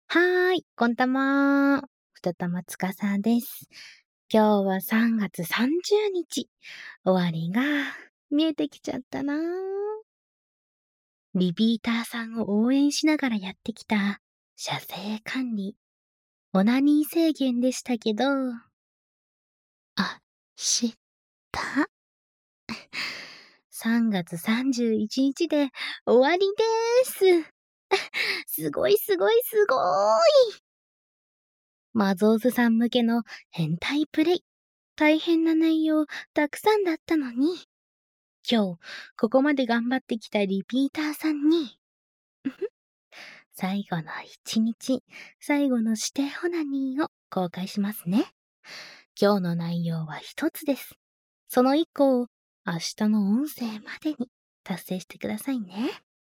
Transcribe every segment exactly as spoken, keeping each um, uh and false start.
はーい、こんたま。二玉つかさです。今日はさんがつさんじゅうにち。終わりが見えてきちゃったな。リピーターさんを応援しながらやってきた射精管理、オナニー制限でしたけど、あ、知った。さんがつさんじゅういちにちで終わりでーす。すごいすごいすごーい。マゾーズさん向けの変態プレイ。大変な内容たくさんだったのに、今日ここまで頑張ってきたリピーターさんに、最後の一日、最後の指定オナニーを公開しますね。今日の内容は一つです。その一個を明日の音声までに達成してくださいね。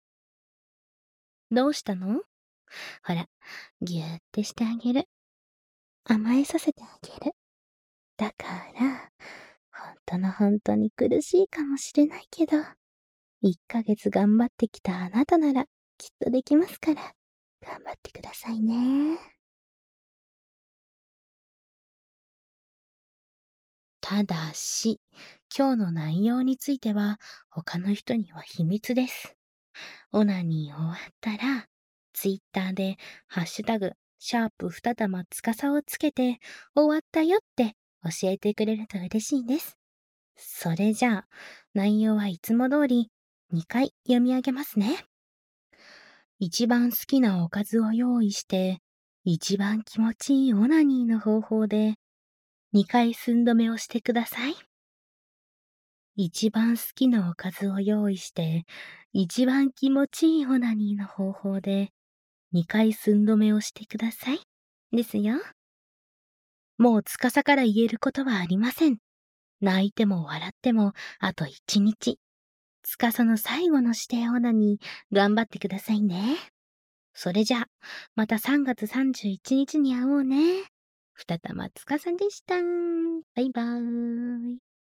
どうしたの？ほら、ぎゅーってしてあげる。甘えさせてあげる。だから、本当の本当に苦しいかもしれないけど、いっかげつ頑張ってきたあなたならきっとできますから、頑張ってくださいね。ただし、今日の内容については他の人には秘密です。オナニー終わったら、ツイッターでハッシュタグ、シャープ二玉つかさをつけて、終わったよって教えてくれると嬉しいです。それじゃあ、内容はいつも通りにかい読み上げますね。一番好きなおかずを用意して、一番気持ちいいオナニーの方法でにかい寸止めをしてください。一番好きなおかずを用意して、一番気持ちいいオナニーの方法でにかい寸止めをしてください。ですよ。もう司から言えることはありません。泣いても笑ってもあと一日。司の最後の指定オナニー頑張ってくださいね。それじゃあ、またさんがつさんじゅういちにちにちに会おうね。二玉つかさでした。バイバーイ。